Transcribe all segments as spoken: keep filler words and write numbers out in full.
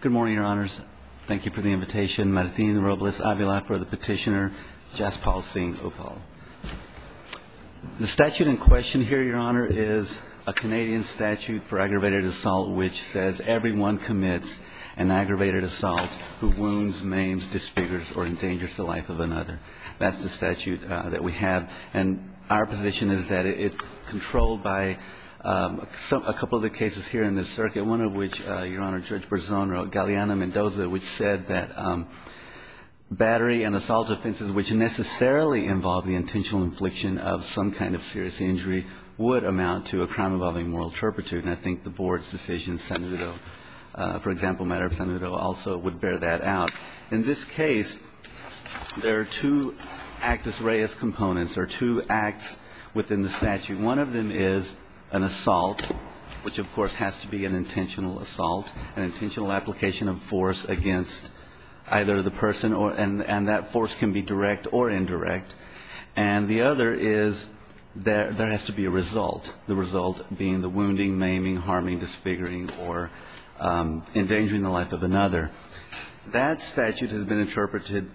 Good morning, Your Honors. Thank you for the invitation. Martin Robles Avila for the petitioner, Jaspal Singh Uppal. The statute in question here, Your Honor, is a Canadian statute for aggravated assault which says everyone commits an aggravated assault who wounds, maims, disfigures, or endangers the life of another. That's the statute uh, that we have. And our position is that it's controlled by um, some, a couple of the cases here in this circuit, one of which, uh, Your Honor, Judge Berzon wrote, Galeana Mendoza, which said that um, battery and assault offenses which necessarily involve the intentional infliction of some kind of serious injury would amount to a crime involving moral turpitude. And I think the Board's decision, Sanudo, uh, for example, matter of Sanudo, also would bear that out. In this case, there are two actus reus components, or two acts within the statute. One of them is an assault, which of course has to be an intentional assault, an intentional application of force against either the person, or and, and that force can be direct or indirect. And the other is there, there has to be a result, the result being the wounding, maiming, harming, disfiguring, or um, endangering the life of another. That statute has been interpreted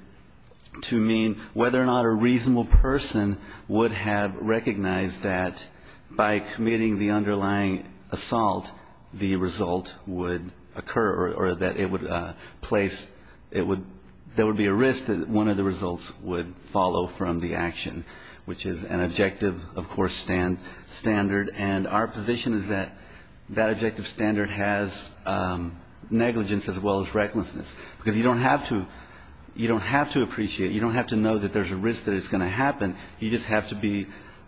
to mean whether or not a reasonable person would have recognized that by committing the underlying assault, the result would occur, or, or that it would uh, place, it would, there would be a risk that one of the results would follow from the action, which is an objective, of course, stand, standard. And our position is that that objective standard has um, negligence as well as recklessness, because you don't have to You don't have to appreciate, you don't have to know that there's a risk that it's going to happen. You just have to be,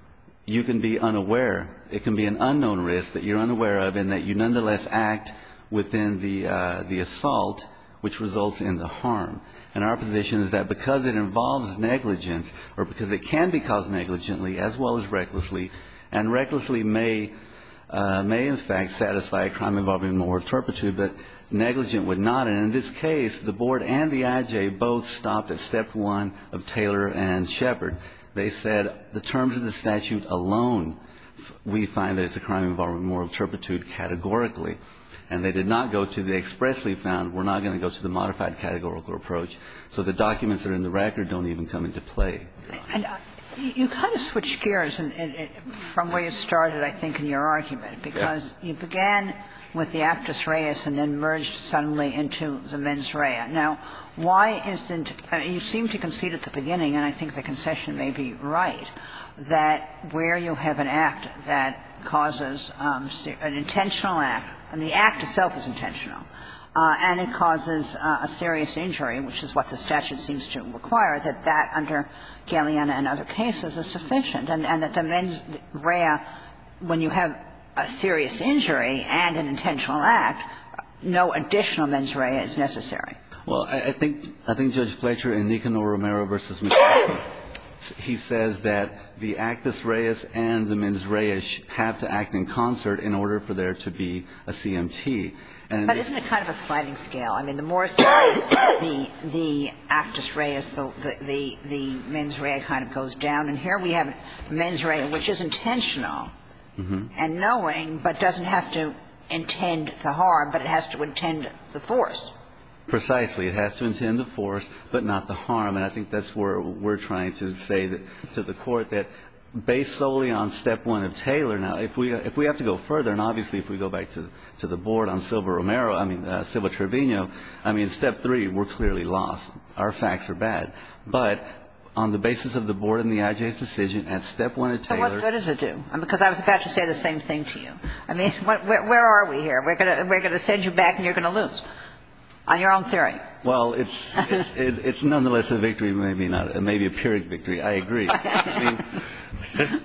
you can be unaware. It can be an unknown risk that you're unaware of, and that you nonetheless act within the, uh, the assault, which results in the harm. And our position is that because it involves negligence, or because it can be caused negligently as well as recklessly, and recklessly may, uh, may in fact satisfy a crime involving moral turpitude, but negligent would not. And in this case, the Board and the I J both stopped at step one of Taylor and Shepard. They said the terms of the statute alone, we find that it's a crime involving moral turpitude categorically. And they did not go to the expressly found, we're not going to go to the modified categorical approach. So the documents that are in the record don't even come into play. And uh, you kind of switched gears in, in, in, from where you started, I think, in your argument, because yeah. you began with the actus reus and then merged suddenly into the mens rea. Now, why isn't uh, – you seem to concede at the beginning, and I think the concession may be right, that where you have an act that causes um, an intentional act, and the act itself is intentional, uh, and it causes uh, a serious injury, which is what the statute seems to require, that that under Galeana and other cases is sufficient, and, and that the mens rea, when you have a serious injury and an intentional act, no additional mens rea is necessary. Well, I, I think I think Judge Fletcher in Nicanor Romero versus McCarthy, he says that the actus reus and the mens rea have to act in concert in order for there to be a C M T. And but isn't it kind of a sliding scale? I mean, the more serious the the actus reus, the, the the the mens rea kind of goes down. And here we have mens rea, which is intentional. Mm-hmm. And knowing, but doesn't have to intend the harm, but it has to intend the force. Precisely. It has to intend the force, but not the harm. And I think that's where we're trying to say that, to the Court, that based solely on step one of Taylor, now, if we if we have to go further, and obviously if we go back to, to the Board on Silva Romero, I mean, uh, Silva Trevino, I mean, step three, we're clearly lost. Our facts are bad. But on the basis of the Board and the I J's decision at step one of Taylor. So what good does it do? I mean, because I was about to say the same thing to you. I mean, what, where, where are we here? We're going to we're going to send you back and you're going to lose on your own theory. Well, it's it's, it, it's nonetheless a victory, maybe not, maybe a Pyrrhic victory. I agree. I mean,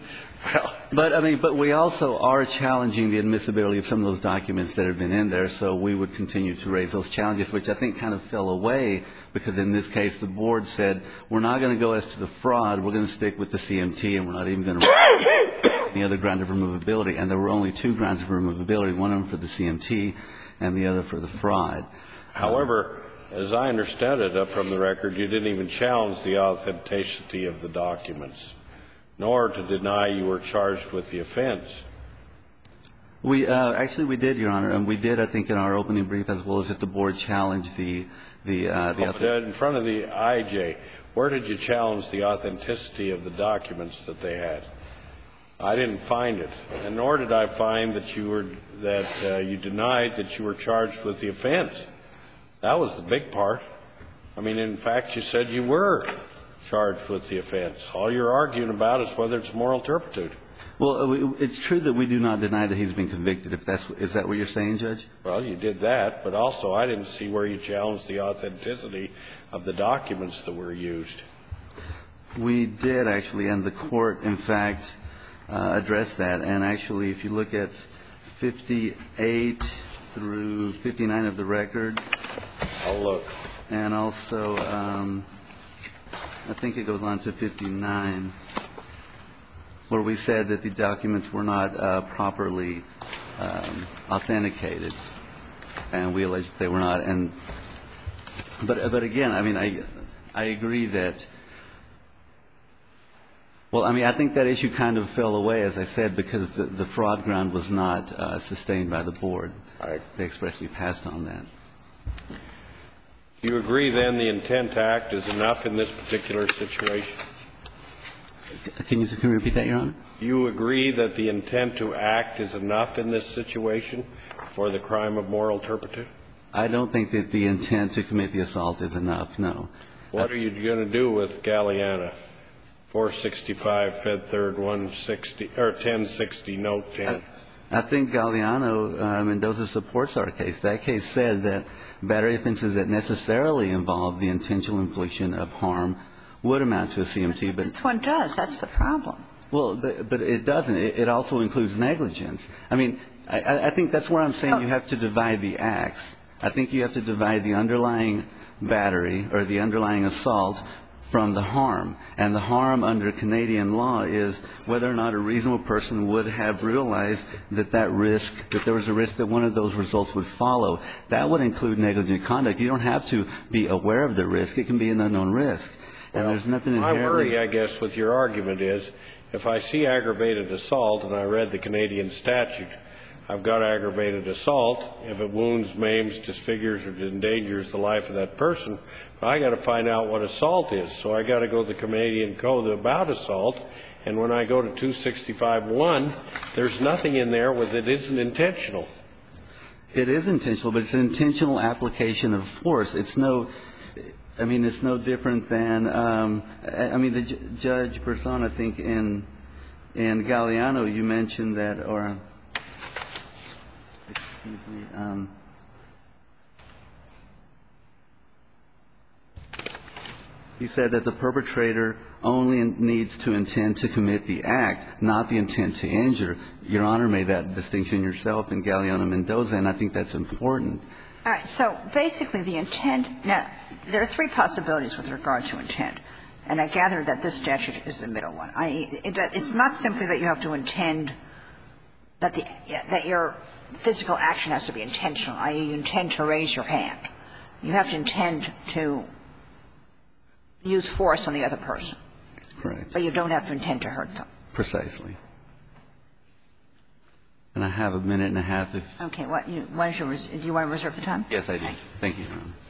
but I mean, but we also are challenging the admissibility of some of those documents that have been in there. So we would continue to raise those challenges, which I think kind of fell away because in this case the Board said we're not going to go as to the fraud. We're going to stick with the C M T, and we're not even going to any other ground of removability. And there were only two grounds of removability: one of them for the C M T, and the other for the fraud. However, as I understand it up from the record, you didn't even challenge the authenticity of the documents, nor to deny you were charged with the offense. We uh, actually we did, Your Honor, and we did, I think, in our opening brief, as well as if the board challenged the the uh, the. Oh, in front of the I J, where did you challenge the authenticity of the documents that they had? I didn't find it, and nor did I find that you were that uh, you denied that you were charged with the offense. That was the big part. I mean, in fact, you said you were charged with the offense. All you're arguing about is whether it's moral turpitude. Well, it's true that we do not deny that he's been convicted. If that's is that what you're saying, Judge? Well, you did that, but also I didn't see where you challenged the authenticity of the documents that were used. We did actually, and the court, in fact, uh, addressed that. And actually, if you look at fifty-eight through fifty-nine of the record, I'll look. And also, um, I think it goes on to fifty-nine. Where we said that the documents were not uh, properly um, authenticated, and we alleged they were not. And but but again, I mean, I I agree that. Well, I mean, I think that issue kind of fell away, as I said, because the, the fraud ground was not uh, sustained by the board. Right. They expressly passed on that. Do you agree, then, the intent to act is enough in this particular situation? Can you, can you repeat that, Your Honor? Do you agree that the intent to act is enough in this situation for the crime of moral turpitude? I don't think that the intent to commit the assault is enough, no. What are you going to do with Galeana? four sixty-five, Fed Third, one sixty, or ten sixty, Note ten. I, I think Galeano uh, Mendoza supports our case. That case said that battery offenses that necessarily involve the intentional infliction of harm would amount to a C M T. But this one does. That's the problem. Well, but, but it doesn't. It, it also includes negligence. I mean, I, I think that's where I'm saying you have to divide the acts. I think you have to divide the underlying battery or the underlying assault from the harm. And the harm under Canadian law is whether or not a reasonable person would have realized that that risk, that there was a risk that one of those results would follow. That would include negligent conduct. You don't have to be aware of the risk. It can be an unknown risk. And well, there's nothing my inherently. worry, I guess, with your argument is if I see aggravated assault and I read the Canadian statute, I've got aggravated assault. If it wounds, maims, disfigures, or endangers the life of that person, I got to find out what assault is. So I got to go to the Canadian Code about assault. And when I go to two sixty-five one, there's nothing in there where it isn't intentional. It is intentional, but it's an intentional application of force. It's no, I mean, it's no different than, um, I mean, the J- Judge Person, I think, in in Galeano, you mentioned that, or, excuse me, um, he said that the perpetrator only needs to intend to commit the act, not the intent to injure. Your Honor made that distinction yourself in Galeano Mendoza, and I think that's important. All right. So basically the intent – now, there are three possibilities with regard to intent, and I gather that this statute is the middle one. I E, it, it's not simply that you have to intend that the that your physical action has to be intentional, that is, you intend to raise your hand. You have to intend to use force on the other person. Correct. But you don't have to intend to hurt them. Precisely. And I have a minute and a half if – Okay. What, you, what is your, do you want to reserve the time? Yes, I do. Thank you, Your Honor.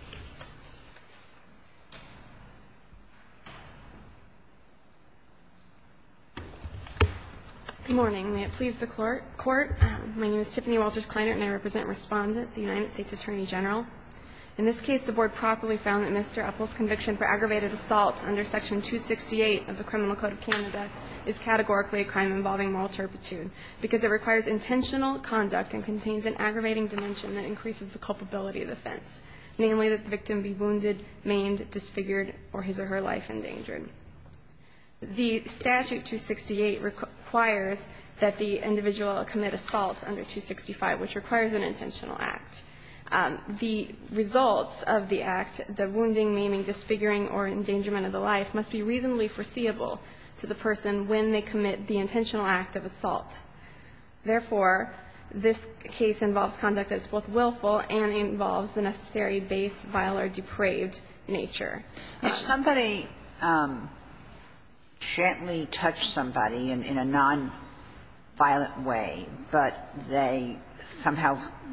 Good morning. May it please the court. court. Um, my name is Tiffany Walters-Kleinert, and I represent Respondent, the United States Attorney General. In this case, the Board properly found that Mister Epple's conviction for aggravated assault under Section two sixty-eight of the Criminal Code of Canada is categorically a crime involving moral turpitude because it requires intentional conduct and contains an aggravating dimension that increases the culpability of the offense, namely that the victim be wounded, maimed, disfigured, or his or her life endangered. The statute two sixty-eight requires that the individual commit assault under two sixty-five, which requires an intentional act. Um, the results of the act, the wounding, maiming, disfiguring, or endangerment of the life, must be reasonably foreseeable to the person when they commit the intentional act of assault. Therefore, this case involves conduct that's both willful and involves the necessary base, vile, or depraved nature. If somebody um, gently touched somebody in, in a non violent way, but they somehow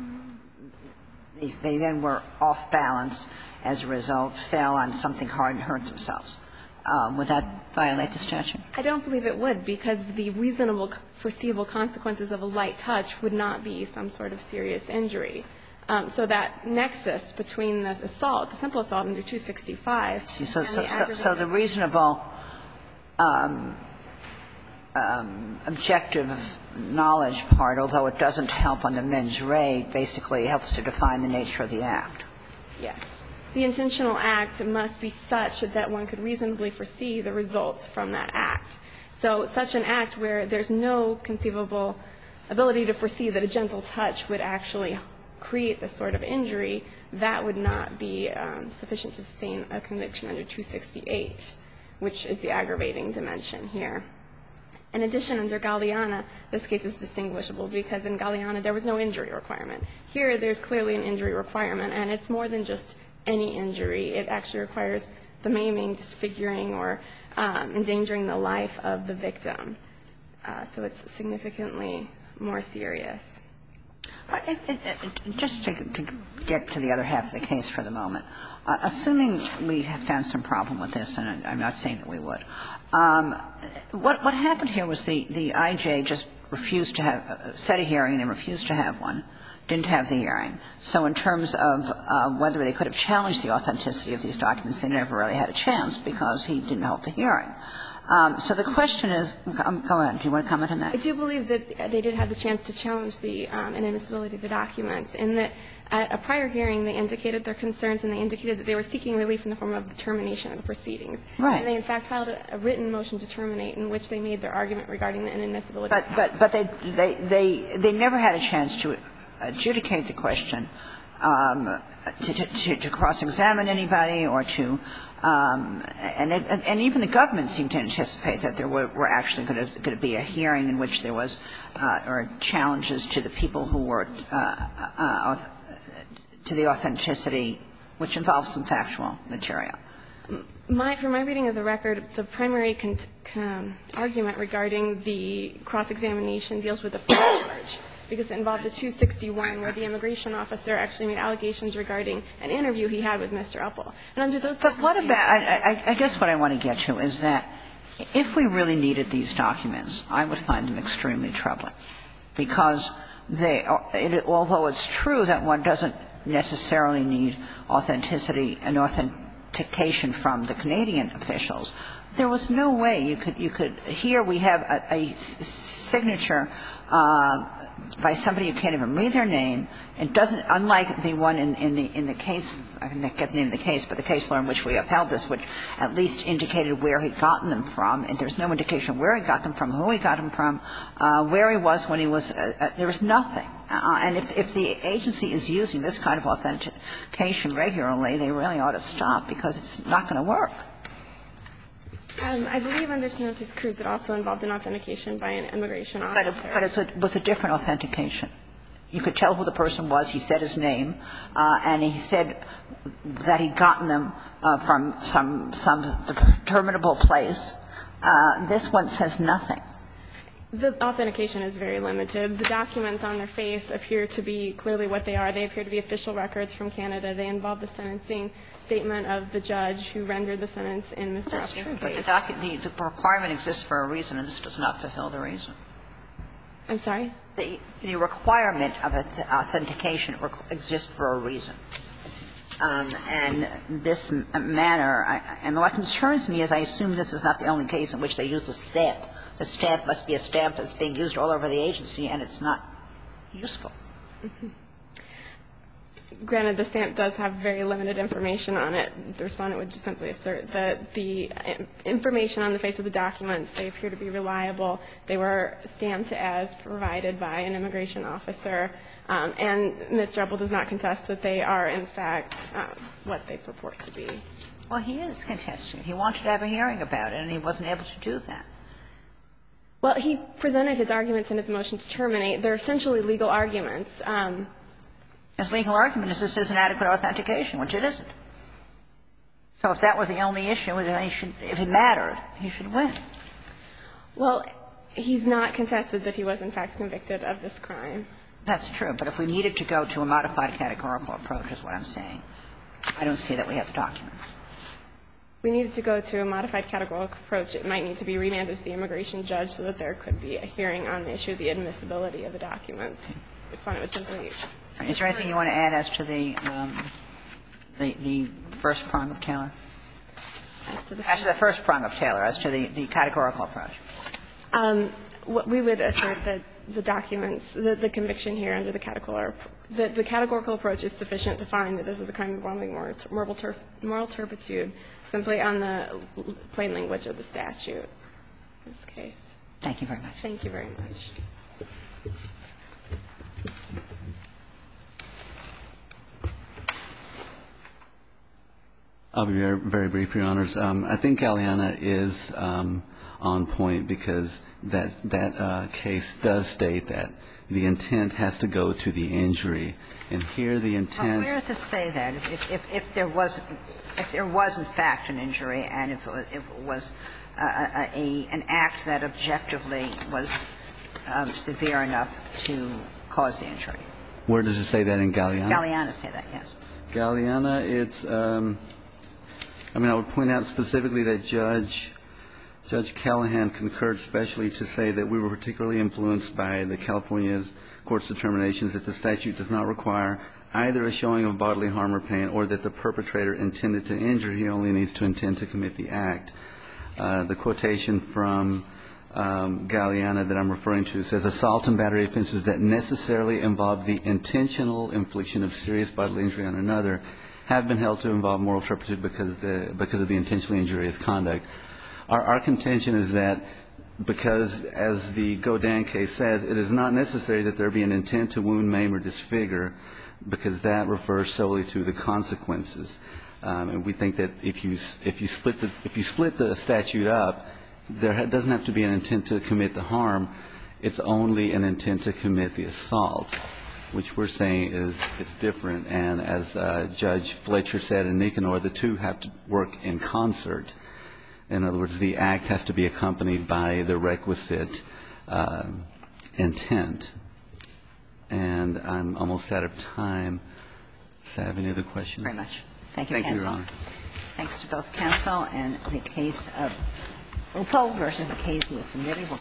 they, they then were off balance as a result, fell on something hard and hurt themselves. Um, would that violate the statute? I don't believe it would, because the reasonable foreseeable consequences of a light touch would not be some sort of serious injury. Um, so that nexus between the assault, the simple assault under two sixty-five, so, and so, the so, so the reasonable um, um, objective knowledge part, although it doesn't help on the mens rea, basically helps to define the nature of the act. Yes. The intentional act must be such that one could reasonably foresee the results from that act. So such an act where there's no conceivable ability to foresee that a gentle touch would actually create this sort of injury, that would not be um, sufficient to sustain a conviction under two sixty-eight, which is the aggravating dimension here. In addition, under Galeana, this case is distinguishable because in Galeana there was no injury requirement. Here there's clearly an injury requirement, and it's more than just any injury. It actually requires the maiming, disfiguring, or um, endangering the life of the victim. Uh, so it's significantly more serious. But it, it, it, just to, to get to the other half of the case for the moment, uh, assuming we have found some problem with this, and I'm not saying that we would, um, what, what happened here was the, the I J just refused to have, uh, set a hearing and refused to have one, didn't have the hearing. So in terms of uh, whether they could have challenged the authenticity of these documents, they never really had a chance because he didn't hold the hearing. Um, so the question is, um, go ahead. Do you want to comment on that? I do believe that they did have the chance to challenge the um, inadmissibility of the documents, in that at a prior hearing they indicated their concerns and they indicated that they were seeking relief in the form of the termination of the proceedings. Right. And they, in fact, filed a, a written motion to terminate in which they made their argument regarding the inadmissibility. But, but, but they, they, they, they never had a chance to adjudicate the question, um, to, to, to cross-examine anybody or to Um, and, it, and even the government seemed to anticipate that there were, were actually going to be a hearing in which there was uh, or challenges to the people who were uh, uh, to the authenticity, which involves some factual material. My, from my reading of the record, the primary con- con- argument regarding the cross-examination deals with the fraud charge, because it involved the two sixty-one, where the immigration officer actually made allegations regarding an interview he had with Mister Uppel. And under those But what about, I, I, I guess what I want to get to is that if we really needed these documents, I would find them extremely troubling, because they, it, although it's true that one doesn't necessarily need authenticity and authentication from the Canadian officials, there was no way you could, you could, here we have a, a signature uh, by somebody who can't even read their name. It doesn't, unlike the one in, in the in the case, I can get the name of the case, but the case law in which we upheld this, which at least indicated where he'd gotten them from, and there's no indication where he got them from, who he got them from, uh, where he was when he was, uh, uh, there was nothing. Uh, and if, if the agency is using this kind of authentication regularly, they really ought to stop, because it's not going to work. Um, I believe under Cenotes Cruz it also involved an authentication by an immigration officer. But, it, but it's a, it was a different authentication. You could tell who the person was. He said his name, uh, and he said that he'd gotten them uh, from some some determinable place. Uh, this one says nothing. The authentication is very limited. The documents on their face appear to be clearly what they are. They appear to be official records from Canada. They involve the sentencing statement of the judge who rendered the sentence in Mister Uppel's case. That's true, but the, docu- the, the requirement exists for a reason, and this does not fulfill the reason. I'm sorry? The, the requirement of authentication exists for a reason. Um, and this manner, I, and what concerns me is I assume this is not the only case in which they use the stamp. The stamp must be a stamp that's being used all over the agency, and it's not useful. Mm-hmm. Granted, the stamp does have very limited information on it. The Respondent would just simply assert that the information on the face of the documents, they appear to be reliable. They were stamped as provided by an immigration officer. Um, and Mister Uppel does not contest that they are, in fact, um, what they purport to be. Well, he is contesting. He wanted to have a hearing about it, and he wasn't able to do that. Well, he presented his arguments in his motion to terminate. They're essentially legal arguments. Um, His legal argument is this isn't adequate authentication, which it isn't. So if that was the only issue, then he should, if it mattered, he should win. Well, He's not contested that he was, in fact, convicted of this crime. That's true. But if we needed to go to a modified categorical approach is what I'm saying. I don't see that we have the documents. We needed to go to a modified categorical approach. It might need to be remanded to the immigration judge so that there could be a hearing on the issue of the admissibility of the documents. Respondent would simply. Is there anything you want to add as to the um, the, the first prong of Taylor? As to the, as to the first prong of Taylor, as to the, the categorical approach? Um, what we would assert that the documents, the, the conviction here under the categorical, the, the categorical approach is sufficient to find that this is a crime involving moral, moral, tur, moral turpitude simply on the plain language of the statute in this case. Thank you very much. Thank you very much. I'll be very, very brief, Your Honors. Um, I think Galeana is um, on point because that that uh, case does state that the intent has to go to the injury, and here the intent. Well, where does it say that? If, if, if there was, if there was in fact an injury, and if it, if it was a, a, a, an act that objectively was um, severe enough to cause the injury. Where does it say that in Galeana? Galeana say that, yes. Galeana, it's. Um, I mean, I would point out specifically that Judge Judge Callahan concurred specially to say that we were particularly influenced by the California's court's determinations that the statute does not require either a showing of bodily harm or pain or that the perpetrator intended to injure. He only needs to intend to commit the act. Uh, the quotation from um, Galeana that I'm referring to says, assault and battery offenses that necessarily involve the intentional infliction of serious bodily injury on another have been held to involve moral turpitude because the because of the intentionally injurious conduct. Our, our contention is that because, as the Godin case says, it is not necessary that there be an intent to wound, maim, or disfigure, because that refers solely to the consequences. Um, and we think that if you if you split the if you split the statute up, there doesn't have to be an intent to commit the harm. It's only an intent to commit the assault, which we're saying is is different. And as uh, Judge Fletcher said in Nicanor, the two have to work in concert. In other words, the act has to be accompanied by the requisite uh, intent. And I'm almost out of time. Does that have any other questions? Very much. Thank you, Thank counsel. you, Your Honor. Thanks to both counsel, and the case of Upal versus the case was submitted.